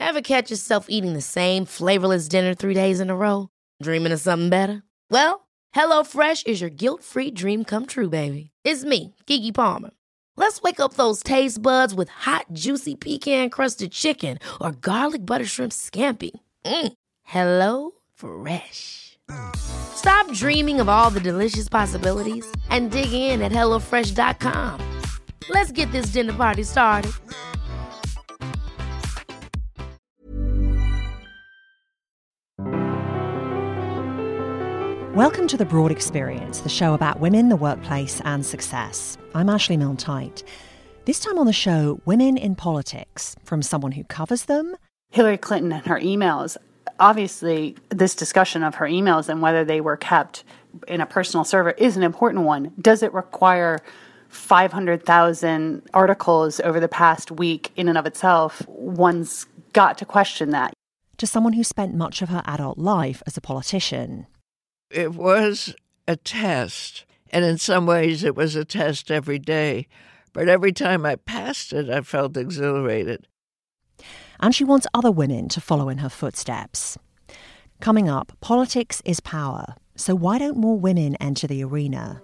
Ever catch yourself eating the same flavorless dinner 3 days in a row? Dreaming of something better? Well, HelloFresh is your guilt-free dream come true, baby. It's me, Keke Palmer. Let's wake up those taste buds with hot, juicy pecan-crusted chicken or garlic butter shrimp scampi. Hello Fresh. Stop dreaming of all the delicious possibilities and dig in at HelloFresh.com. Let's get this dinner party started. Welcome to The Broad Experience, the show about women, the workplace and success. I'm Ashley Milne-Tyte. This time on the show, women in politics, from someone who covers them. Hillary Clinton and her emails. Obviously, this discussion of her emails and whether they were kept in a personal server is an important one. Does it require 500,000 articles over the past week in and of itself? One's got to question that. To someone who spent much of her adult life as a politician. It was a test, and in some ways it was a test every day. But every time I passed it, I felt exhilarated. And she wants other women to follow in her footsteps. Coming up, politics is power. So why don't more women enter the arena?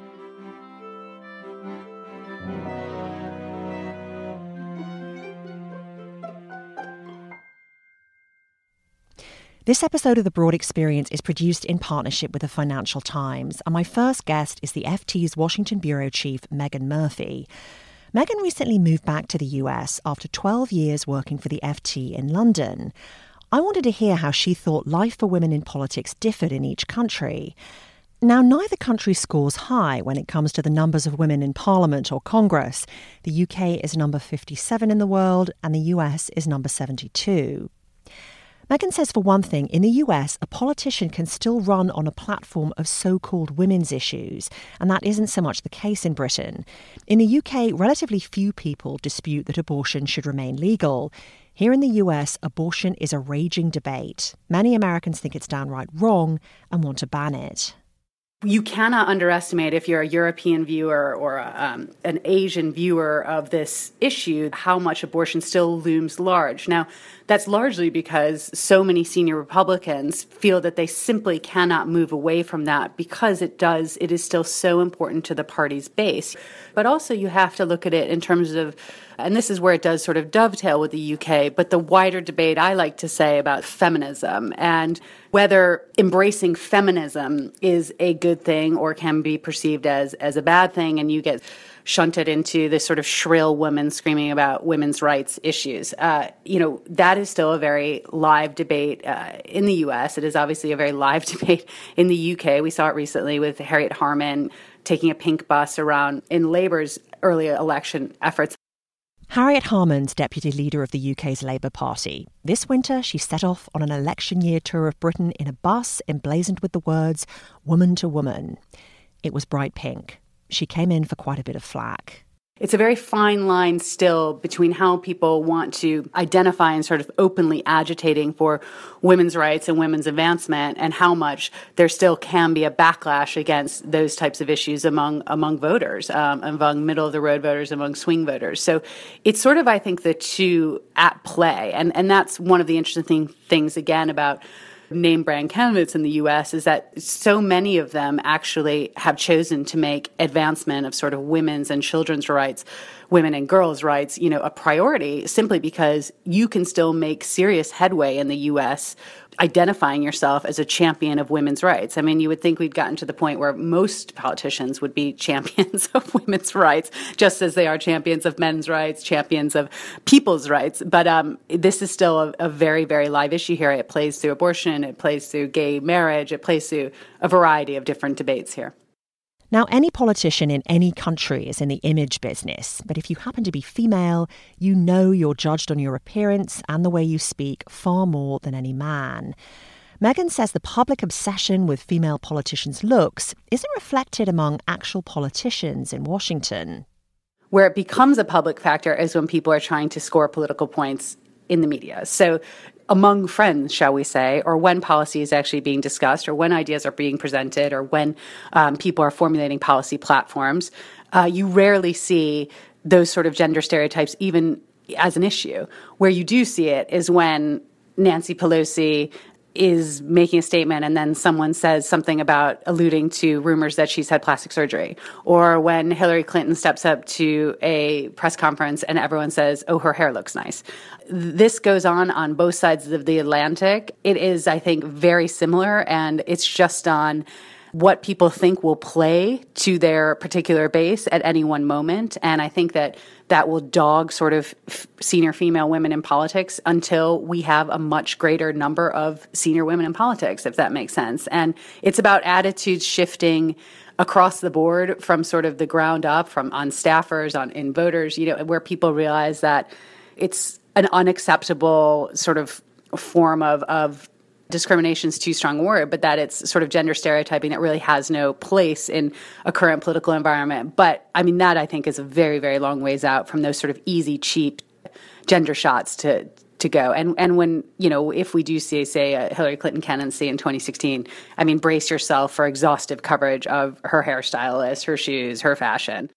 This episode of The Broad Experience is produced in partnership with the Financial Times, and my first guest is the FT's Washington bureau chief, Megan Murphy. Megan recently moved back to the US after 12 years working for the FT in London. I wanted to hear how she thought life for women in politics differed in each country. Now, neither country scores high when it comes to the numbers of women in Parliament or Congress. The UK is number 57 in the world, and the US is number 72. Megan says, for one thing, in the US, a politician can still run on a platform of so-called women's issues, and that isn't so much the case in Britain. In the UK, relatively few people dispute that abortion should remain legal. Here in the US, abortion is a raging debate. Many Americans think it's downright wrong and want to ban it. You cannot underestimate, if you're a European viewer or an Asian viewer of this issue, how much abortion still looms large. Now, that's largely because so many senior Republicans feel that they simply cannot move away from that because it is still so important to the party's base. But also you have to look at it in terms of, and this is where it does sort of dovetail with the UK, but the wider debate, I like to say, about feminism and whether embracing feminism is a good thing or can be perceived as a bad thing, and you get shunted into this sort of shrill woman screaming about women's rights issues. That is still a very live debate in the US. It is obviously a very live debate in the UK. We saw it recently with Harriet Harman taking a pink bus around in Labour's early election efforts. Harriet Harman's deputy leader of the UK's Labour Party. This winter, she set off on an election year tour of Britain in a bus emblazoned with the words, "Woman to Woman." It was bright pink. She came in for quite a bit of flack. It's a very fine line still between how people want to identify and sort of openly agitating for women's rights and women's advancement, and how much there still can be a backlash against those types of issues among voters, among middle-of-the-road voters, among swing voters. So it's sort of, I think, the two at play. And that's one of the interesting things, again, about name brand candidates in the U.S. is that so many of them actually have chosen to make advancement of sort of women's and children's rights, women and girls' rights, a priority, simply because you can still make serious headway in the U.S. identifying yourself as a champion of women's rights. I mean, you would think we'd gotten to the point where most politicians would be champions of women's rights, just as they are champions of men's rights, champions of people's rights. But this is still a very, very live issue here. It plays through abortion, it plays through gay marriage, it plays through a variety of different debates here. Now, any politician in any country is in the image business, but if you happen to be female, you know you're judged on your appearance and the way you speak far more than any man. Megan says the public obsession with female politicians' looks isn't reflected among actual politicians in Washington. Where it becomes a public factor is when people are trying to score political points in the media. So among friends, shall we say, or when policy is actually being discussed, or when ideas are being presented, or when people are formulating policy platforms, you rarely see those sort of gender stereotypes even as an issue. Where you do see it is when Nancy Pelosi is making a statement and then someone says something about alluding to rumors that she's had plastic surgery, or when Hillary Clinton steps up to a press conference and everyone says, oh, her hair looks nice. This goes on both sides of the Atlantic. It is, I think, very similar, and it's just on what people think will play to their particular base at any one moment. And I think that will dog sort of senior female women in politics until we have a much greater number of senior women in politics, if that makes sense. And it's about attitudes shifting across the board from sort of the ground up, from on staffers, in voters, where people realize that it's an unacceptable sort of form of discrimination's too strong a word, but that it's sort of gender stereotyping that really has no place in a current political environment. But I mean, that I think is a very, very long ways out from those sort of easy, cheap gender shots to go. And when, if we do see, say, a Hillary Clinton candidacy in 2016, I mean, brace yourself for exhaustive coverage of her hairstylist, her shoes, her fashion.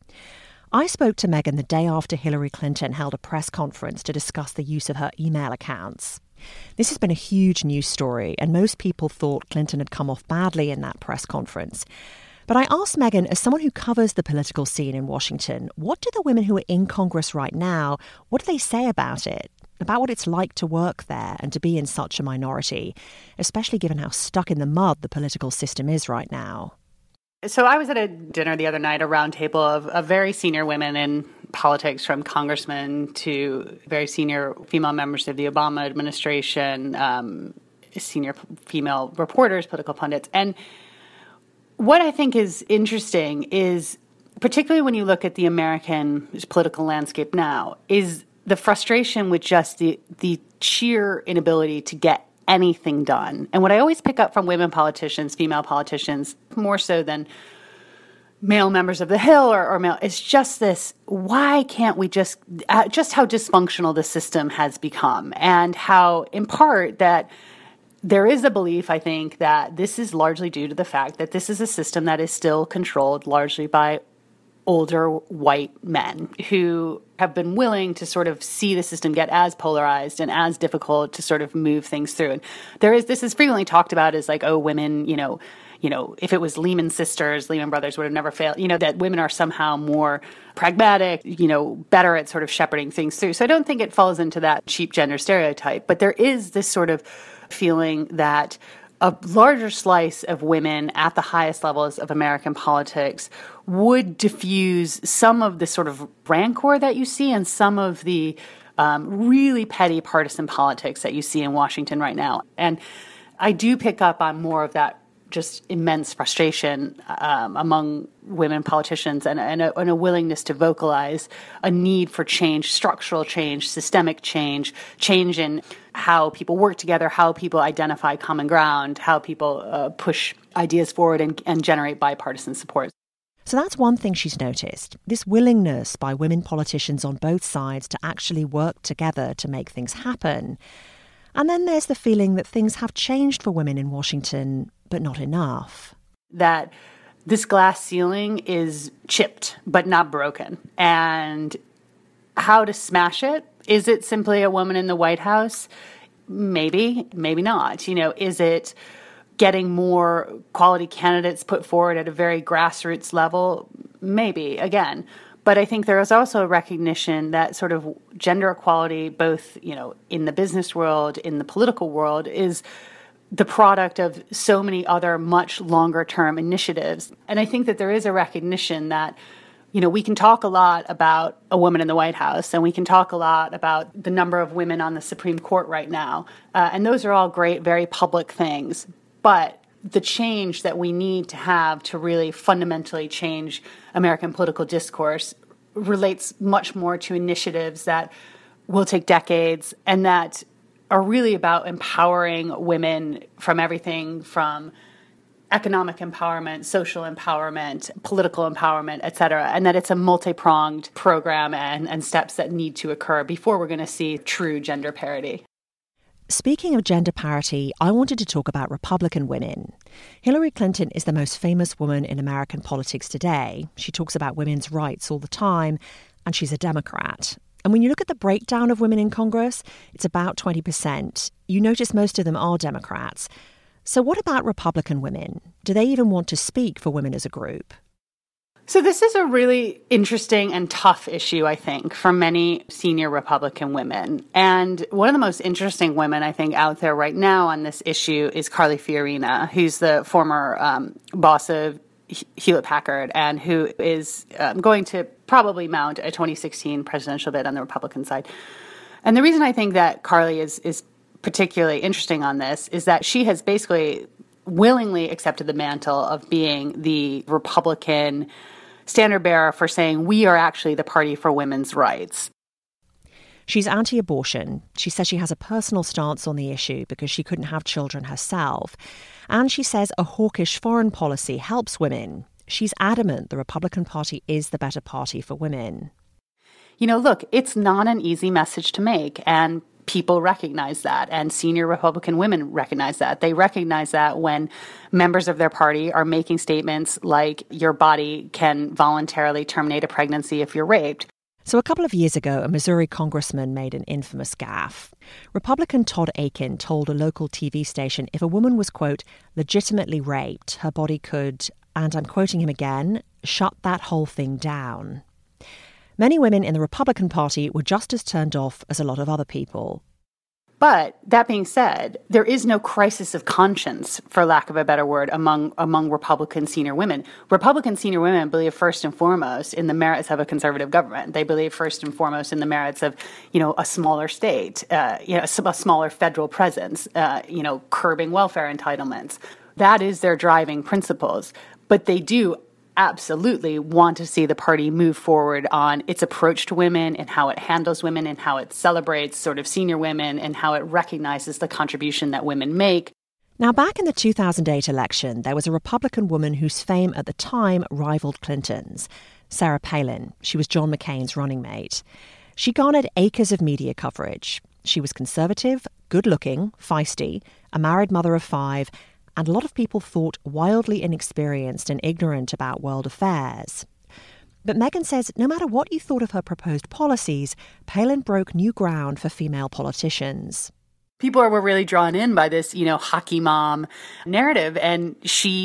I spoke to Meghan the day after Hillary Clinton held a press conference to discuss the use of her email accounts. This has been a huge news story, and most people thought Clinton had come off badly in that press conference. But I asked Meghan, as someone who covers the political scene in Washington, what do the women who are in Congress right now, what do they say about it? About what it's like to work there and to be in such a minority, especially given how stuck in the mud the political system is right now? So I was at a dinner the other night, a round table of very senior women in politics, from congressmen to very senior female members of the Obama administration, senior female reporters, political pundits. And what I think is interesting is, particularly when you look at the American political landscape now, is the frustration with just the sheer inability to get anything done. And what I always pick up from women politicians, female politicians, more so than male members of the Hill or male, it's just this, why can't we just how dysfunctional the system has become, and how, in part, that there is a belief, I think, that this is largely due to the fact that this is a system that is still controlled largely by older white men who have been willing to sort of see the system get as polarized and as difficult to sort of move things through. And this is frequently talked about as like, oh, women, if it was Lehman Brothers would have never failed, that women are somehow more pragmatic, better at sort of shepherding things through. So I don't think it falls into that cheap gender stereotype, but there is this sort of feeling that a larger slice of women at the highest levels of American politics would diffuse some of the sort of rancor that you see and some of the really petty partisan politics that you see in Washington right now. And I do pick up on more of that just immense frustration among women politicians and a willingness to vocalize a need for change, structural change, systemic change in how people work together, how people identify common ground, how people push ideas forward and generate bipartisan support. So that's one thing she's noticed, this willingness by women politicians on both sides to actually work together to make things happen. And then there's the feeling that things have changed for women in Washington, but not enough. That this glass ceiling is chipped, but not broken. And how to smash it? Is it simply a woman in the White House? Maybe, maybe not. Is it getting more quality candidates put forward at a very grassroots level? Maybe, again. But I think there is also a recognition that sort of gender equality, both, in the business world, in the political world, is the product of so many other much longer term initiatives. And I think that there is a recognition that, we can talk a lot about a woman in the White House, and we can talk a lot about the number of women on the Supreme Court right now. And those are all great, very public things. But the change that we need to have to really fundamentally change American political discourse relates much more to initiatives that will take decades and that are really about empowering women from everything from economic empowerment, social empowerment, political empowerment, et cetera, and that it's a multi-pronged program and steps that need to occur before we're going to see true gender parity. Speaking of gender parity, I wanted to talk about Republican women. Hillary Clinton is the most famous woman in American politics today. She talks about women's rights all the time, and she's a Democrat. And when you look at the breakdown of women in Congress, it's about 20%. You notice most of them are Democrats. So what about Republican women? Do they even want to speak for women as a group? So this is a really interesting and tough issue, I think, for many senior Republican women. And one of the most interesting women, I think, out there right now on this issue is Carly Fiorina, who's the former boss of Hewlett-Packard and who is going to probably mount a 2016 presidential bid on the Republican side. And the reason I think that Carly is particularly interesting on this is that she has basically willingly accepted the mantle of being the Republican standard bearer for saying we are actually the party for women's rights. She's anti-abortion. She says she has a personal stance on the issue because she couldn't have children herself. And she says a hawkish foreign policy helps women. She's adamant the Republican Party is the better party for women. You know, look, it's not an easy message to make, and people recognize that, and senior Republican women recognize that. They recognize that when members of their party are making statements like your body can voluntarily terminate a pregnancy if you're raped. So a couple of years ago, a Missouri congressman made an infamous gaffe. Republican Todd Akin told a local TV station if a woman was, quote, legitimately raped, her body could, and I'm quoting him again, shut that whole thing down. Many women in the Republican Party were just as turned off as a lot of other people. But that being said, there is no crisis of conscience, for lack of a better word, among Republican senior women. Republican senior women believe first and foremost in the merits of a conservative government. They believe first and foremost in the merits of, a smaller state, a smaller federal presence, curbing welfare entitlements. That is their driving principles. But they do absolutely want to see the party move forward on its approach to women and how it handles women and how it celebrates sort of senior women and how it recognizes the contribution that women make. Now, back in the 2008 election, there was a Republican woman whose fame at the time rivaled Clinton's, Sarah Palin. She was John McCain's running mate. She garnered acres of media coverage. She was conservative, good-looking, feisty, a married mother of 5, and a lot of people thought wildly inexperienced and ignorant about world affairs. But Meghan says no matter what you thought of her proposed policies, Palin broke new ground for female politicians. People were really drawn in by this, hockey mom narrative. And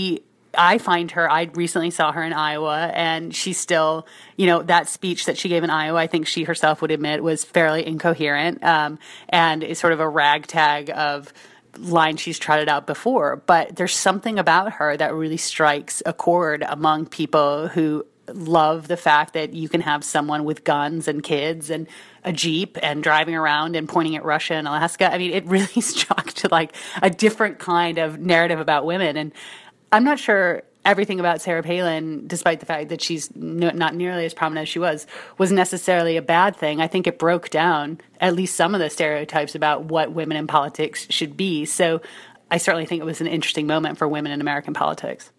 I recently saw her in Iowa, and she's still, that speech that she gave in Iowa, I think she herself would admit was fairly incoherent and is sort of a ragtag of line she's trotted out before. But there's something about her that really strikes a chord among people who love the fact that you can have someone with guns and kids and a Jeep and driving around and pointing at Russia and Alaska. I mean, it really struck to like a different kind of narrative about women. And I'm not sure everything about Sarah Palin, despite the fact that she's not nearly as prominent as she was necessarily a bad thing. I think it broke down at least some of the stereotypes about what women in politics should be. So I certainly think it was an interesting moment for women in American politics.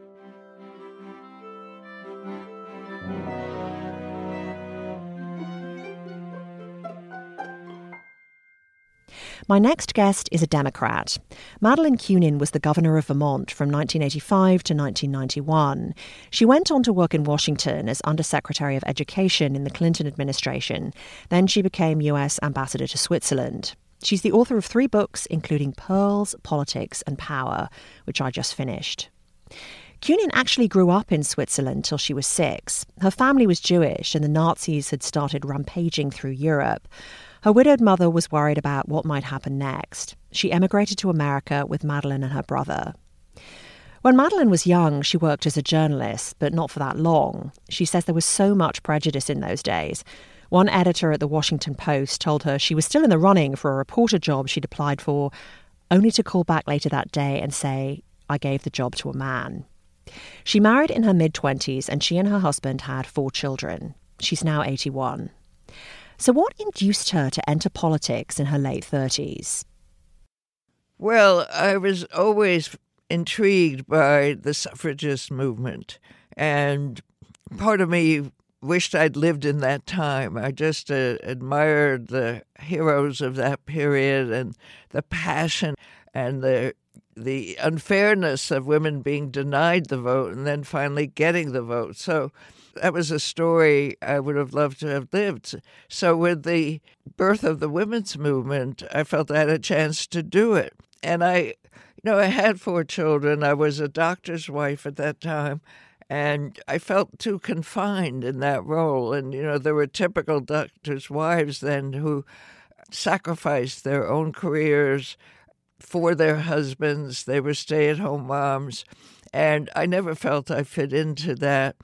My next guest is a Democrat. Madeleine Kunin was the governor of Vermont from 1985 to 1991. She went on to work in Washington as Undersecretary of Education in the Clinton administration. Then she became U.S. Ambassador to Switzerland. She's the author of 3 books, including Pearls, Politics and Power, which I just finished. Kunin actually grew up in Switzerland till she was 6. Her family was Jewish and the Nazis had started rampaging through Europe. Her widowed mother was worried about what might happen next. She emigrated to America with Madeleine and her brother. When Madeleine was young, she worked as a journalist, but not for that long. She says there was so much prejudice in those days. One editor at the Washington Post told her she was still in the running for a reporter job she'd applied for, only to call back later that day and say, "I gave the job to a man." She married in her mid-20s and she and her husband had 4 children. She's now 81. So what induced her to enter politics in her late 30s? Well, I was always intrigued by the suffragist movement, and part of me wished I'd lived in that time. I just admired the heroes of that period and the passion and the unfairness of women being denied the vote and then finally getting the vote. So that was a story I would have loved to have lived. So with the birth of the women's movement, I felt I had a chance to do it. And I had 4 children. I was a doctor's wife at that time, and I felt too confined in that role. And, there were typical doctors' wives then who sacrificed their own careers for their husbands. They were stay-at-home moms. And I never felt I fit into that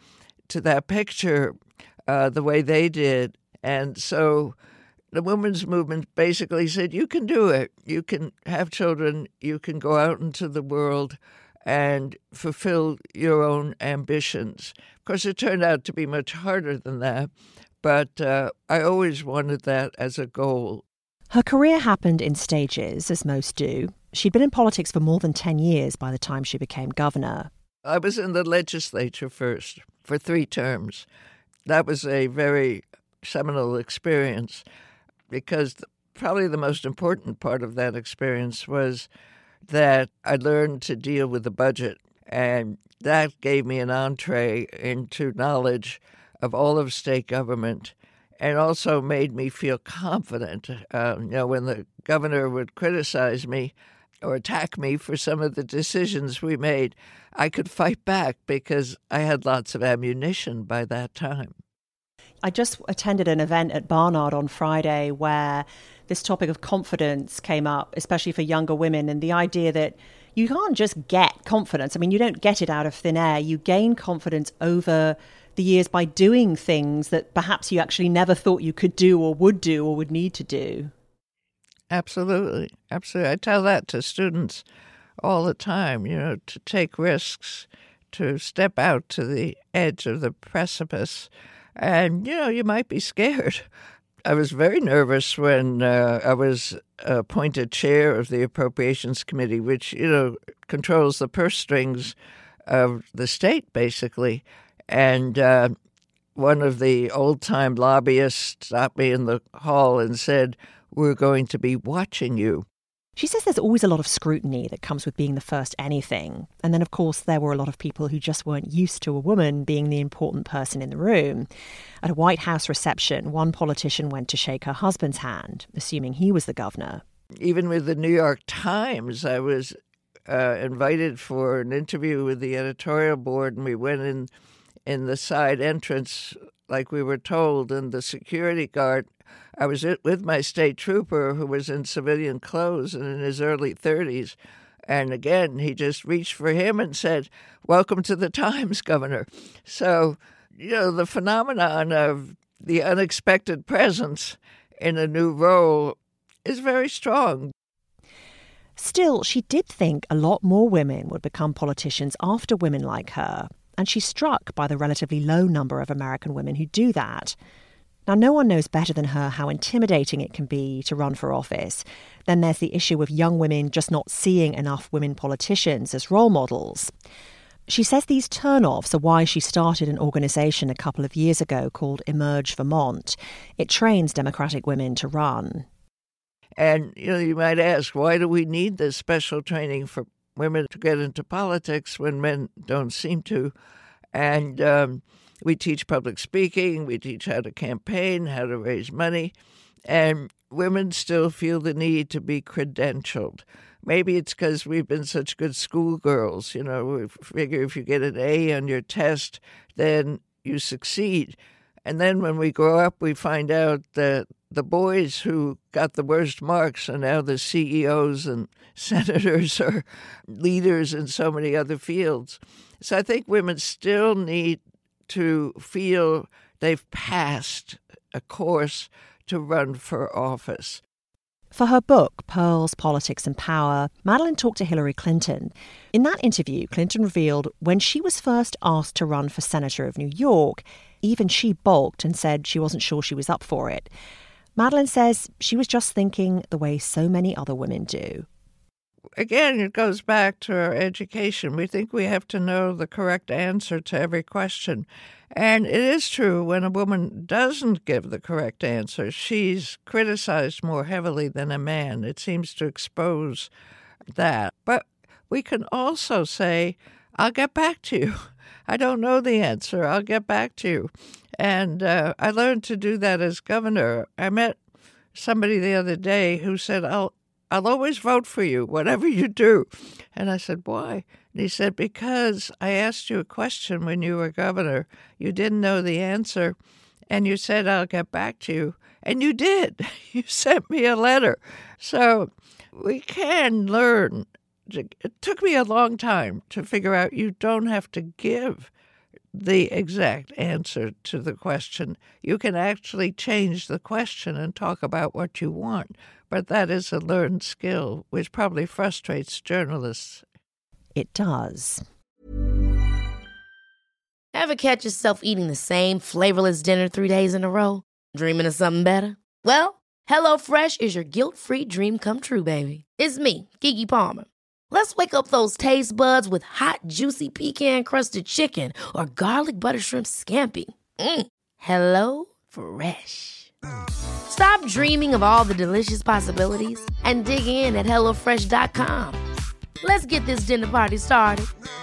picture the way they did. And so the women's movement basically said, you can do it. You can have children. You can go out into the world and fulfill your own ambitions. Of course, it turned out to be much harder than that, but I always wanted that as a goal. Her career happened in stages, as most do. She'd been in politics for more than 10 years by the time she became governor. I was in the legislature first for 3 terms. That was a very seminal experience because probably the most important part of that experience was that I learned to deal with the budget, and that gave me an entree into knowledge of all of state government and also made me feel confident. When the governor would criticize me or attack me for some of the decisions we made, I could fight back because I had lots of ammunition by that time. I just attended an event at Barnard on Friday where this topic of confidence came up, especially for younger women, and the idea that you can't just get confidence. I mean, you don't get it out of thin air. You gain confidence over the years by doing things that perhaps you actually never thought you could do or would need to do. Absolutely. Absolutely. I tell that to students all the time, to take risks, to step out to the edge of the precipice. And, you might be scared. I was very nervous when I was appointed chair of the Appropriations Committee, which, controls the purse strings of the state, basically. And one of the old-time lobbyists stopped me in the hall and said, "We're going to be watching you." She says there's always a lot of scrutiny that comes with being the first anything. And then, of course, there were a lot of people who just weren't used to a woman being the important person in the room. At a White House reception, one politician went to shake her husband's hand, assuming he was the governor. Even with the New York Times, I was invited for an interview with the editorial board, and we went in the side entrance like we were told, and the security guard, I was with my state trooper who was in civilian clothes and in his early 30s. And again, he just reached for him and said, "Welcome to the Times, Governor." So, the phenomenon of the unexpected presence in a new role is very strong. Still, she did think a lot more women would become politicians after women like her. And she's struck by the relatively low number of American women who do that. Now, no one knows better than her how intimidating it can be to run for office. Then there's the issue of young women just not seeing enough women politicians as role models. She says these turnoffs are why she started an organisation a couple of years ago called Emerge Vermont. It trains Democratic women to run. And, you might ask, why do we need this special training for women to get into politics when men don't seem to? And we teach public speaking, we teach how to campaign, how to raise money, and women still feel the need to be credentialed. Maybe it's because we've been such good schoolgirls. We figure if you get an A on your test, then you succeed. And then when we grow up, we find out that the boys who got the worst marks are now the CEOs and senators or leaders in so many other fields. So I think women still need to feel they've passed a course to run for office. For her book, Pearls, Politics and Power, Madeleine talked to Hillary Clinton. In that interview, Clinton revealed when she was first asked to run for senator of New York, even she balked and said she wasn't sure she was up for it. Madeleine says she was just thinking the way so many other women do. Again, it goes back to our education. We think we have to know the correct answer to every question. And it is true, when a woman doesn't give the correct answer, she's criticized more heavily than a man. It seems to expose that. But we can also say, "I'll get back to you." I don't know the answer. I'll get back to you. And I learned to do that as governor. I met somebody the other day who said, I'll always vote for you, whatever you do. And I said, why? And he said, because I asked you a question when you were governor. You didn't know the answer. And you said, I'll get back to you. And you did. You sent me a letter. So we can learn. It took me a long time to figure out you don't have to give the exact answer to the question. You can actually change the question and talk about what you want. But that is a learned skill, which probably frustrates journalists. It does. Ever catch yourself eating the same flavorless dinner 3 days in a row? Dreaming of something better? Well, HelloFresh is your guilt-free dream come true, baby. It's me, Keke Palmer. Let's wake up those taste buds with hot, juicy pecan-crusted chicken or garlic butter shrimp scampi. Hello Fresh. Stop dreaming of all the delicious possibilities and dig in at HelloFresh.com. Let's get this dinner party started.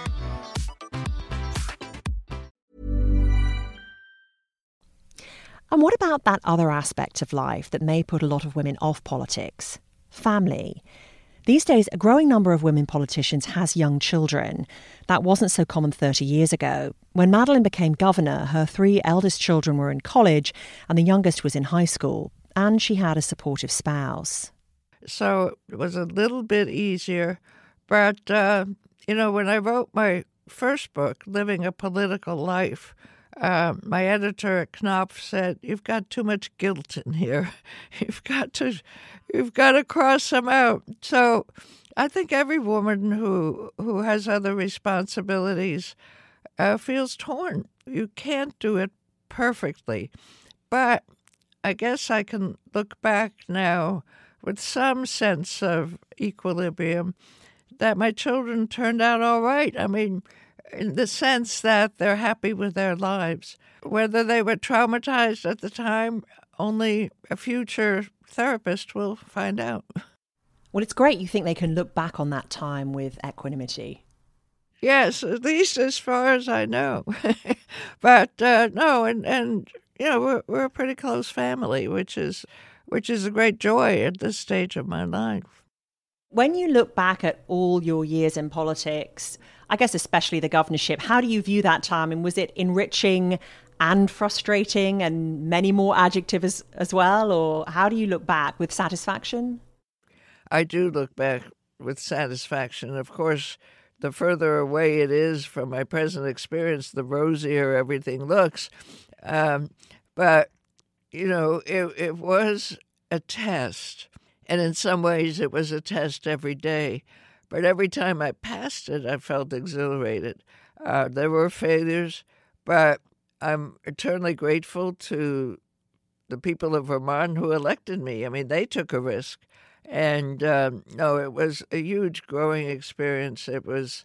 And what about that other aspect of life that may put a lot of women off politics? Family. These days, a growing number of women politicians has young children. That wasn't so common 30 years ago. When Madeleine became governor, her 3 eldest children were in college and the youngest was in high school. And she had a supportive spouse. So it was a little bit easier. But, when I wrote my first book, Living a Political Life, my editor at Knopf said, "You've got too much guilt in here. You've got to cross some out." So I think every woman who has other responsibilities feels torn. You can't do it perfectly. But I guess I can look back now with some sense of equilibrium that my children turned out all right. I mean, in the sense that they're happy with their lives. Whether they were traumatized at the time, only a future therapist will find out. Well, it's great you think they can look back on that time with equanimity. Yes, at least as far as I know. But no, and we're a pretty close family, which is a great joy at this stage of my life. When you look back at all your years in politics, I guess especially the governorship, how do you view that time? And was it enriching and frustrating and many more adjectives as well? Or how do you look back with satisfaction? I do look back with satisfaction. Of course, the further away it is from my present experience, the rosier everything looks. But, it was a test. And in some ways, it was a test every day. But every time I passed it, I felt exhilarated. There were failures, but I'm eternally grateful to the people of Vermont who elected me. I mean, they took a risk. And, it was a huge growing experience. It was,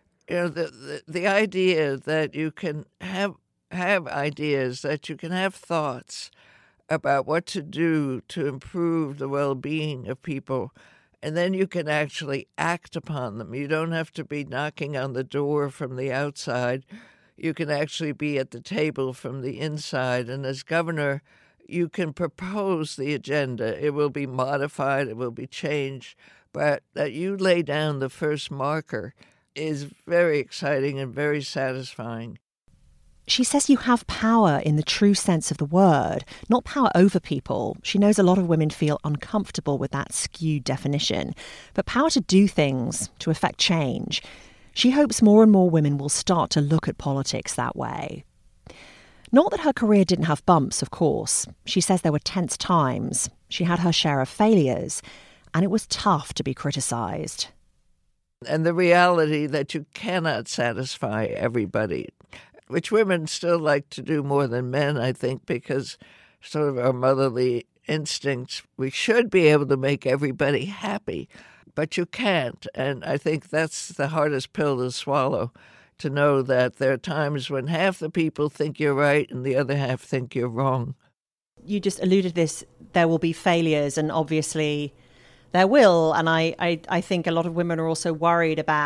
the idea that you can have ideas, that you can have thoughts about what to do to improve the well-being of people, and then you can actually act upon them. You don't have to be knocking on the door from the outside. You can actually be at the table from the inside. And as governor, you can propose the agenda. It will be modified. It will be changed. But that you lay down the first marker is very exciting and very satisfying. She says you have power in the true sense of the word, not power over people. She knows a lot of women feel uncomfortable with that skewed definition, but power to do things, to effect change. She hopes more and more women will start to look at politics that way. Not that her career didn't have bumps, of course. She says there were tense times. She had her share of failures, and it was tough to be criticised. And the reality that you cannot satisfy everybody, which women still like to do more than men, I think, because sort of our motherly instincts, we should be able to make everybody happy, but you can't. And I think that's the hardest pill to swallow, to know that there are times when half the people think you're right and the other half think you're wrong. You just alluded to this, there will be failures, and obviously there will. And I think a lot of women are also worried about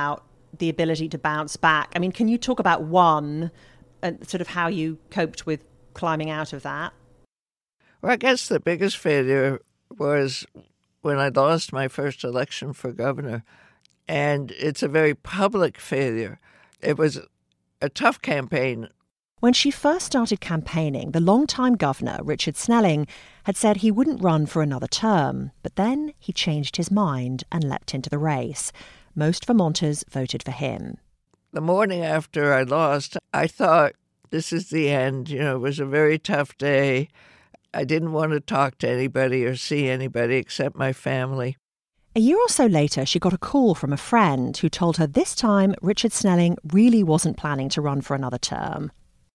the ability to bounce back. I mean, can you talk about one and sort of how you coped with climbing out of that? Well, I guess the biggest failure was when I lost my first election for governor. And it's a very public failure. It was a tough campaign. When she first started campaigning, the longtime governor, Richard Snelling, had said he wouldn't run for another term. But then he changed his mind and leapt into the race. Most Vermonters voted for him. The morning after I lost, I thought, this is the end. You know, it was a very tough day. I didn't want to talk to anybody or see anybody except my family. A year or so later, she got a call from a friend who told her this time Richard Snelling really wasn't planning to run for another term.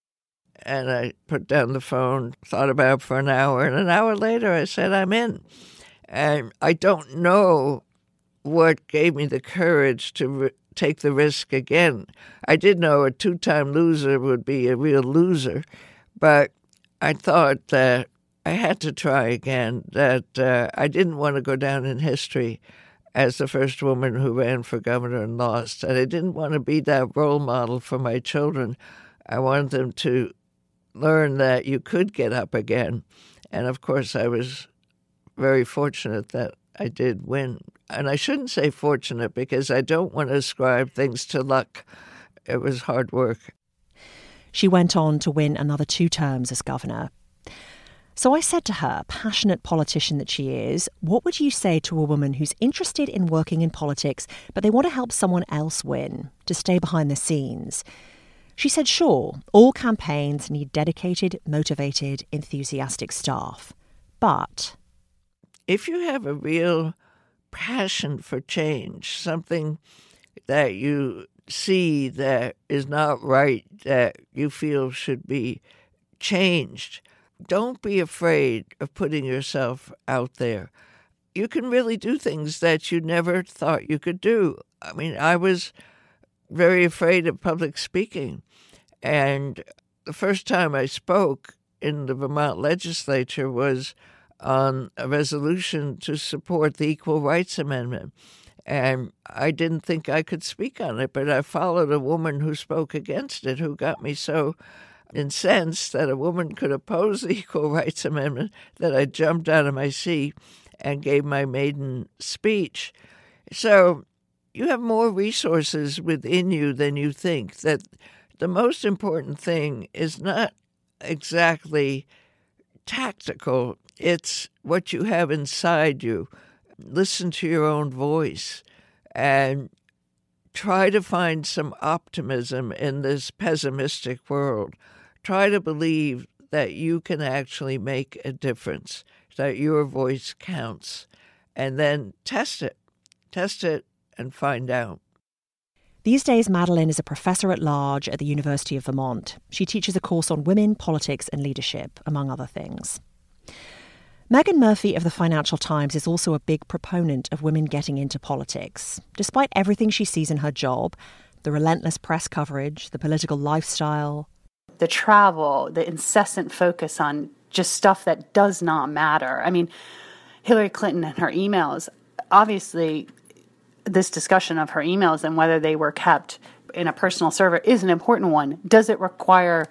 And I put down the phone, thought about it for an hour, and an hour later I said, I'm in. And I don't know what gave me the courage to take the risk again. I did know a two-time loser would be a real loser, but I thought that I had to try again, that I didn't want to go down in history as the first woman who ran for governor and lost, and I didn't want to be that role model for my children. I wanted them to learn that you could get up again. And of course, I was very fortunate that I did win. And I shouldn't say fortunate because I don't want to ascribe things to luck. It was hard work. She went on to win another 2 terms as governor. So I said to her, passionate politician that she is, what would you say to a woman who's interested in working in politics, but they want to help someone else win, to stay behind the scenes? She said, sure, all campaigns need dedicated, motivated, enthusiastic staff. But if you have a real passion for change, something that you see that is not right, that you feel should be changed, don't be afraid of putting yourself out there. You can really do things that you never thought you could do. I mean, I was very afraid of public speaking. And the first time I spoke in the Vermont legislature was on a resolution to support the Equal Rights Amendment. And I didn't think I could speak on it, but I followed a woman who spoke against it, who got me so incensed that a woman could oppose the Equal Rights Amendment that I jumped out of my seat and gave my maiden speech. So you have more resources within you than you think. That the most important thing is not exactly tactical. It's what you have inside you. Listen to your own voice and try to find some optimism in this pessimistic world. Try to believe that you can actually make a difference, that your voice counts, and then test it and find out. These days, Madeleine is a professor at large at the University of Vermont. She teaches a course on women, politics and leadership, among other things. Meghan Murphy of the Financial Times is also a big proponent of women getting into politics. Despite everything she sees in her job, the relentless press coverage, the political lifestyle, the travel, the incessant focus on just stuff that does not matter. I mean, Hillary Clinton and her emails, obviously this discussion of her emails and whether they were kept in a personal server is an important one. Does it require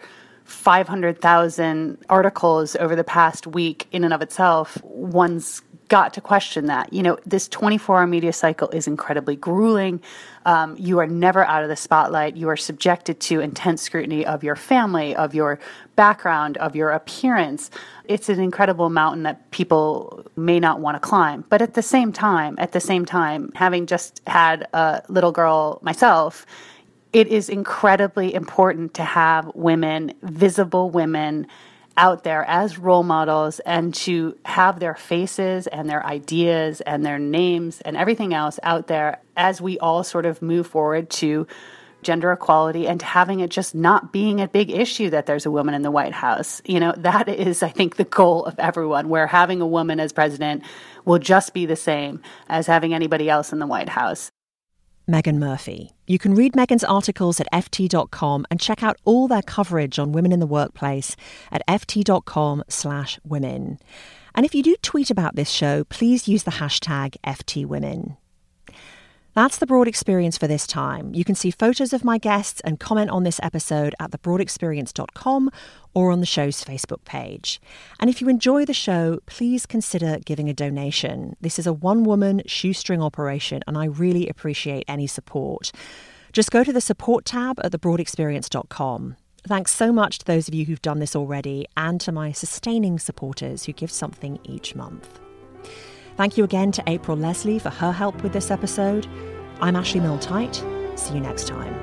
500,000 articles over the past week in and of itself? One's got to question that. You know, this 24-hour media cycle is incredibly grueling. You are never out of the spotlight. You are subjected to intense scrutiny of your family, of your background, of your appearance. It's an incredible mountain that people may not want to climb. But at the same time, having just had a little girl myself, it is incredibly important to have women, visible women, out there as role models and to have their faces and their ideas and their names and everything else out there as we all sort of move forward to gender equality and to having it just not being a big issue that there's a woman in the White House. You know, that is, I think, the goal of everyone, where having a woman as president will just be the same as having anybody else in the White House. Meghan Murphy. You can read Meghan's articles at ft.com and check out all their coverage on women in the workplace at ft.com/women. And if you do tweet about this show, please use the hashtag FTWomen. That's The Broad Experience for this time. You can see photos of my guests and comment on this episode at thebroadexperience.com or on the show's Facebook page. And if you enjoy the show, please consider giving a donation. This is a one-woman shoestring operation, and I really appreciate any support. Just go to the support tab at thebroadexperience.com. Thanks so much to those of you who've done this already, and to my sustaining supporters who give something each month. Thank you again to April Leslie for her help with this episode. I'm Ashley Milne-Tyte. See you next time.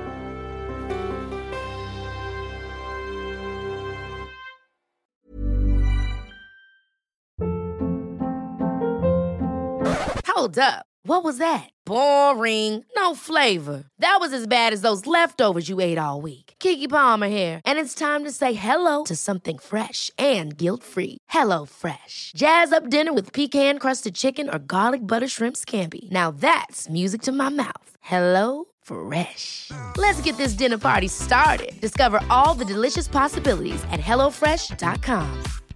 Hold up. What was that? Boring. No flavor. That was as bad as those leftovers you ate all week. Keke Palmer here, and it's time to say hello to something fresh and guilt-free. Hello Fresh. Jazz up dinner with pecan-crusted chicken or garlic butter shrimp scampi. Now that's music to my mouth. Hello Fresh. Let's get this dinner party started. Discover all the delicious possibilities at HelloFresh.com.